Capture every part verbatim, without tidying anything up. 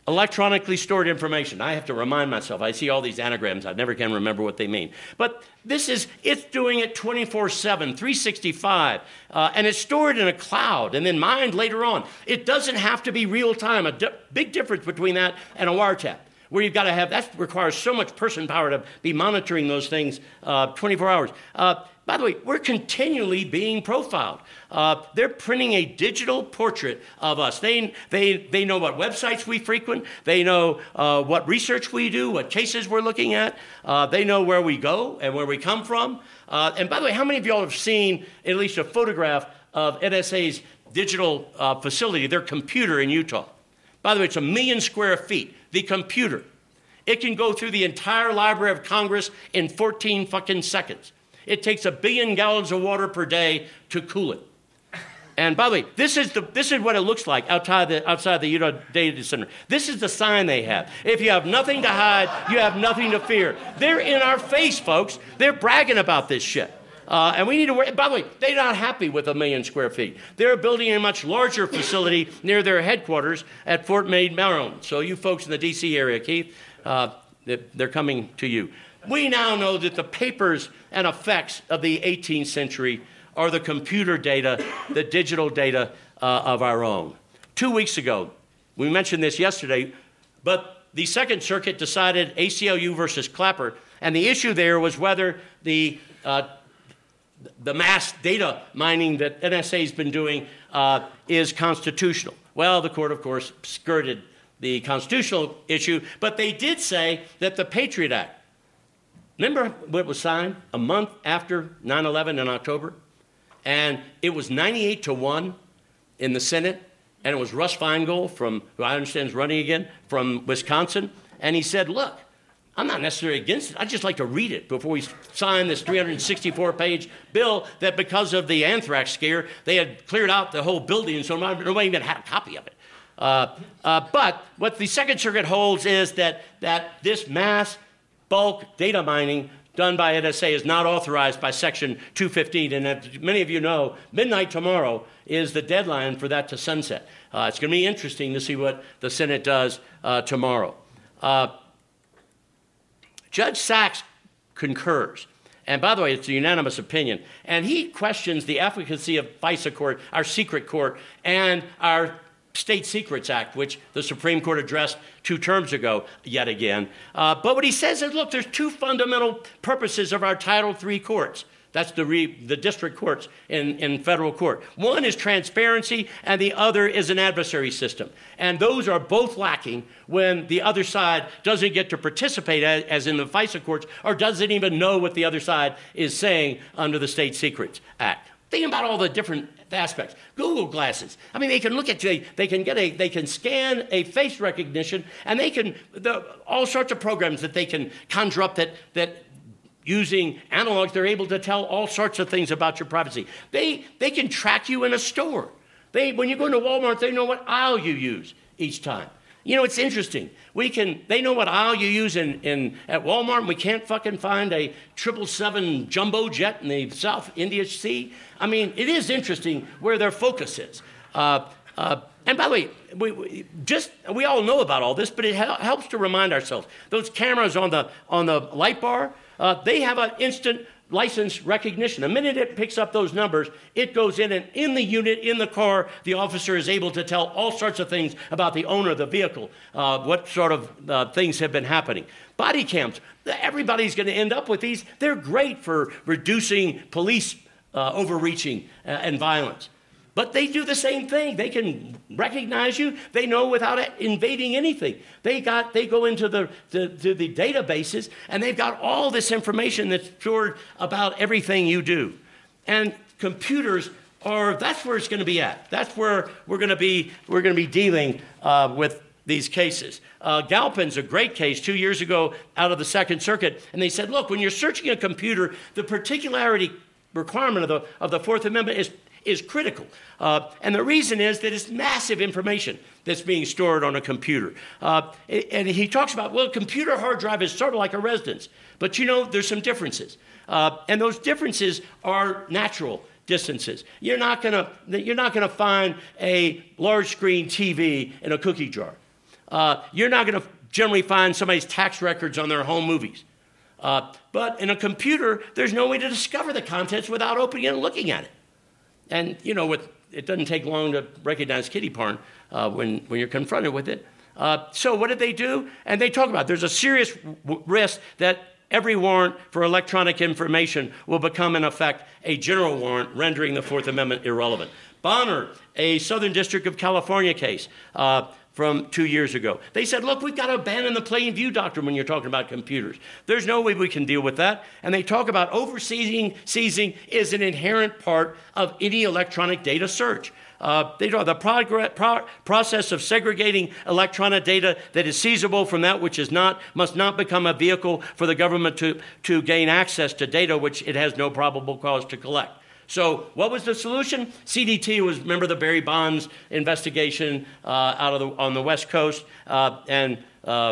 Electronically stored information. I have to remind myself. I see all these anagrams. I never can remember what they mean. But this is, it's doing it twenty-four seven, three sixty-five, uh, and it's stored in a cloud and then mined later on. It doesn't have to be real time. A di- big difference between that and a wiretap, where you've got to have, that requires so much person power to be monitoring those things uh, twenty-four hours. Uh, By the way, we're continually being profiled. Uh, they're printing a digital portrait of us. They, they, they know what websites we frequent. They know uh, what research we do, what cases we're looking at. Uh, they know where we go and where we come from. Uh, and by the way, how many of y'all have seen at least a photograph of N S A's digital uh, facility, their computer in Utah? By the way, it's a million square feet, the computer. It can go through the entire Library of Congress in fourteen fucking seconds. It takes a billion gallons of water per day to cool it. And by the way, this is the this is what it looks like outside the outside the Utah Data Center. This is the sign they have. If you have nothing to hide, you have nothing to fear. They're in our face, folks. They're bragging about this shit. Uh, and we need to worry. By the way, they're not happy with a million square feet. They're building a much larger facility near their headquarters at Fort Meade, Maryland. So you folks in the D C area, Keith, uh, they're coming to you. We now know that the papers and effects of the eighteenth century are the computer data, the digital data uh, of our own. Two weeks ago, we mentioned this yesterday, but the Second Circuit decided A C L U versus Clapper, and the issue there was whether the uh, the mass data mining that N S A's been doing uh, is constitutional. Well, the court, of course, skirted the constitutional issue, but they did say that the Patriot Act, remember what was signed a month after nine eleven in October? And it was ninety-eight to one in the Senate, and it was Russ Feingold, from, who I understand is running again, from Wisconsin, and he said, look, I'm not necessarily against it. I'd just like to read it before we sign this three hundred sixty-four page bill that because of the anthrax scare, they had cleared out the whole building, so nobody even had a copy of it. Uh, uh, but what the Second Circuit holds is that, that this mass bulk data mining done by N S A is not authorized by Section two fifteen. And as many of you know, midnight tomorrow is the deadline for that to sunset. Uh, it's going to be interesting to see what the Senate does uh, tomorrow. Uh, Judge Sachs concurs. And by the way, it's a unanimous opinion. And he questions the efficacy of FISA court, our secret court, and our State Secrets Act, which the Supreme Court addressed two terms ago yet again. Uh, but what he says is, look, there's two fundamental purposes of our Title three courts. That's the, re, the district courts in, in federal court. One is transparency, and the other is an adversary system. And those are both lacking when the other side doesn't get to participate, as, as in the FISA courts, or doesn't even know what the other side is saying under the State Secrets Act. Think about all the different aspects. Google glasses. I mean, they can look at you, they can get a, they can scan a face recognition, and they can, the, all sorts of programs that they can conjure up that, that using analogs, they're able to tell all sorts of things about your privacy. They, they can track you in a store. They, when you go into Walmart, they know what aisle you use each time. You know, it's interesting. We can, they know what aisle you use in, in at Walmart, and we can't fucking find a triple seven jumbo jet in the South India Sea. I mean, it is interesting where their focus is. Uh, uh, and by the way, we, we just we all know about all this, but it hel- helps to remind ourselves. Those cameras on the on the light bar, uh, they have an instant license recognition. The minute it picks up those numbers, it goes in, and in the unit, in the car, the officer is able to tell all sorts of things about the owner of the vehicle, uh, what sort of uh, things have been happening. Body cams, everybody's going to end up with these. They're great for reducing police uh, overreaching uh, and violence. But they do the same thing. They can recognize you. They know without invading anything. They got. They go into the, the, to the databases, and they've got all this information that's stored about everything you do. And computers are, that's where it's going to be at. That's where we're going to be, we're going to be dealing uh, with these cases. Uh, Galpin's a great case two years ago out of the Second Circuit, and they said, look, when you're searching a computer, the particularity requirement of the, of the Fourth Amendment is is critical. Uh, and the reason is that it's massive information that's being stored on a computer. Uh, and he talks about, well, a computer hard drive is sort of like a residence. But, you know, there's some differences. Uh, and those differences are natural distances. You're not going to you're not going to find a large screen T V in a cookie jar. Uh, you're not going to generally find somebody's tax records on their home movies. Uh, but in a computer, there's no way to discover the contents without opening it and looking at it. And, you know, with, it doesn't take long to recognize kiddie porn uh, when, when you're confronted with it. Uh, so what did they do? And they talk about there's a serious w- risk that every warrant for electronic information will become, in effect, a general warrant, rendering the Fourth Amendment irrelevant. Bonner, a Southern District of California case uh, from two years ago. They said, look, we've got to abandon the plain view doctrine when you're talking about computers. There's no way we can deal with that. And they talk about overseizing seizing is an inherent part of any electronic data search. Uh, they draw the progress, pro- process of segregating electronic data that is seizable from that which is not, must not become a vehicle for the government to, to gain access to data which it has no probable cause to collect. So what was the solution? C D T was, remember the Barry Bonds investigation uh, out of the, on the West Coast, uh, and uh,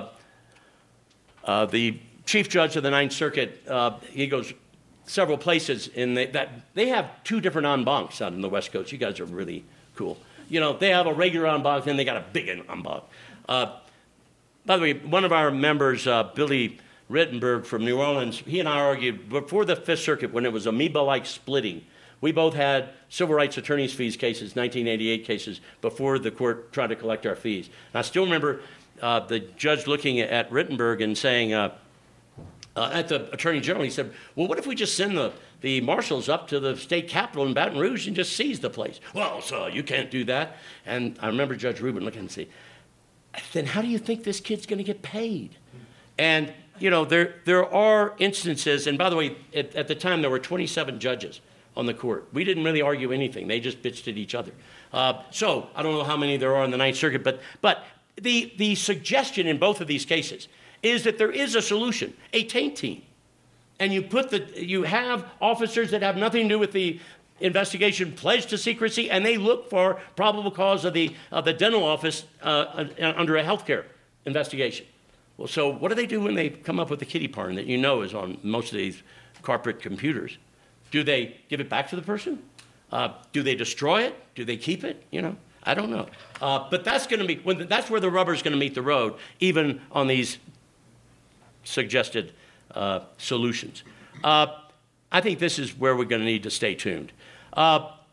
uh, the chief judge of the Ninth Circuit, uh, he goes several places in the, that they have two different en bancs out in the West Coast. You guys are really cool. You know, they have a regular en banc, and they got a big en banc. Uh, by the way, one of our members, uh, Billy Rittenberg from New Orleans, he and I argued before the Fifth Circuit when it was amoeba-like splitting. We both had civil rights attorneys' fees cases, nineteen eighty-eight cases, before the court tried to collect our fees. And I still remember uh, the judge looking at Rittenberg and saying, uh, uh, at the attorney general, he said, well, what if we just send the, the marshals up to the state capitol in Baton Rouge and just seize the place? Well, so you can't do that. And I remember Judge Rubin looking and saying, then how do you think this kid's going to get paid? And, you know, there, there are instances, and by the way, at, at the time there were twenty-seven judges on the court. We didn't really argue anything. They just bitched at each other. Uh, so I don't know how many there are in the Ninth Circuit, but, but the, the suggestion in both of these cases is that there is a solution, a taint team. And you put the, you have officers that have nothing to do with the investigation pledged to secrecy, and they look for probable cause of the, of the dental office uh, under a healthcare investigation. Well, so what do they do when they come up with the kiddie porn that you know is on most of these corporate computers? Do they give it back to the person? Uh, do they destroy it? Do they keep it? You know, I don't know. Uh, but that's going to be when the, that's where the rubber's going to meet the road, even on these suggested uh, solutions. Uh, I think this is where we're going to need to stay tuned. Uh,